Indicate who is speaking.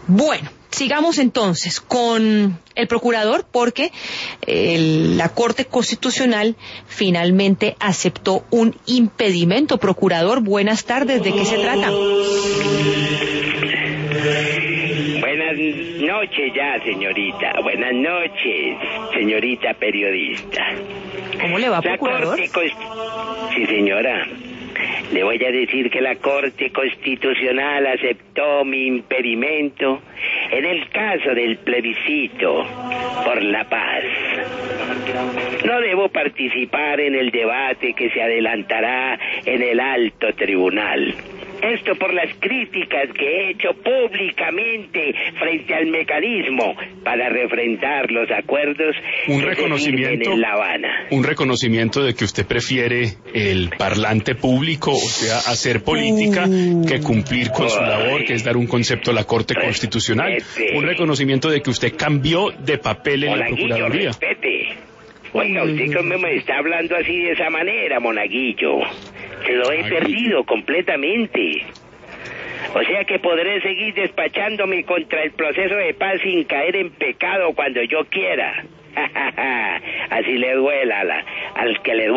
Speaker 1: Bueno, sigamos entonces con el procurador porque la Corte Constitucional finalmente aceptó un impedimento. Procurador, buenas tardes, ¿de qué se trata?
Speaker 2: Buenas noches ya, señorita. Buenas noches, señorita periodista.
Speaker 1: ¿Cómo le va, procurador?
Speaker 2: Sí, señora. Le voy a decir que la Corte Constitucional aceptó mi impedimento en el caso del plebiscito por la paz. No debo participar en el debate que se adelantará en el alto tribunal. Esto por las críticas que he hecho públicamente frente al mecanismo para refrendar los acuerdos que se firmen en La Habana.
Speaker 3: Un reconocimiento de que usted prefiere el parlante público, o sea, hacer política, que cumplir con su labor, que es dar un concepto a la Corte Constitucional. Un reconocimiento de que usted cambió de papel en la Procuraduría.
Speaker 2: Respete. Oiga, usted cómo me está hablando así de esa manera, monaguillo. Se lo he perdido completamente. O sea que podré seguir despachándome contra el proceso de paz sin caer en pecado cuando yo quiera. Así le duela al que le duela.